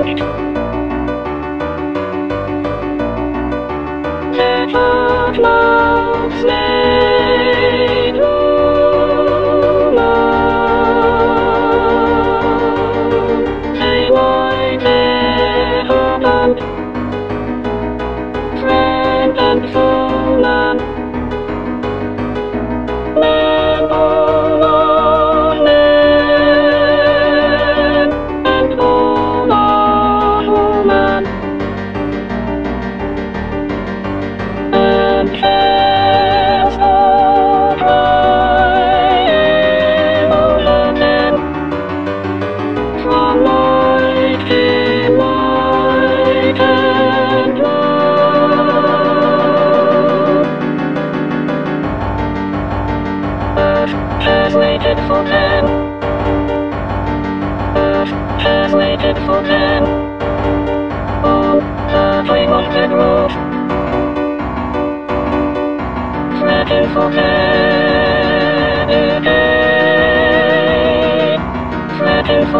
it. Let our clouds make room. Say why they opened, friend and foeman. Man all on man, and all on woman. And hands for crying over men. From light came light and love. Earth has waited for them. Earth has waited for them. On the tree-haunted road. Fretting for decade. Fretting for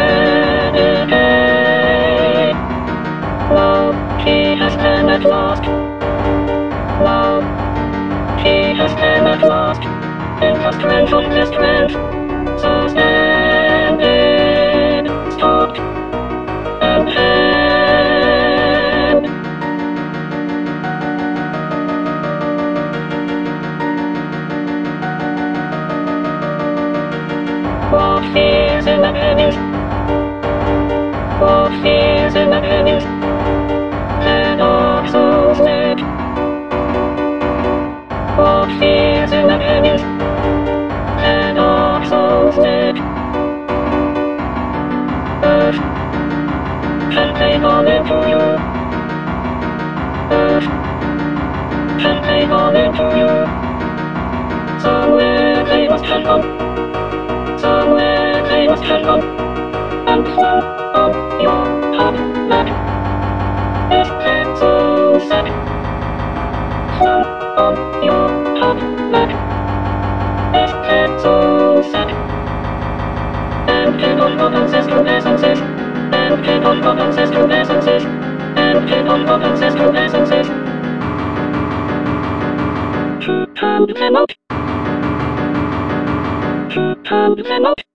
decade. Now he has come at last. Now he has come at last. In the strength of the strength, suspended, stopped, and hand. What fears in the heavens? What fears in the heavens? The dark souls led. What fears in the heavens? The dark souls led. Earth can take all into you. Earth can take all into you. Somewhere they must have come. Somewhere they must have come. And flow on your heart map. Is it so sad? Flow on your heart map. Is it so sad? And keep on your ancestral essences. And keep on your ancestral essences. And keep on your ancestral essences. To pound them out. To pound them out.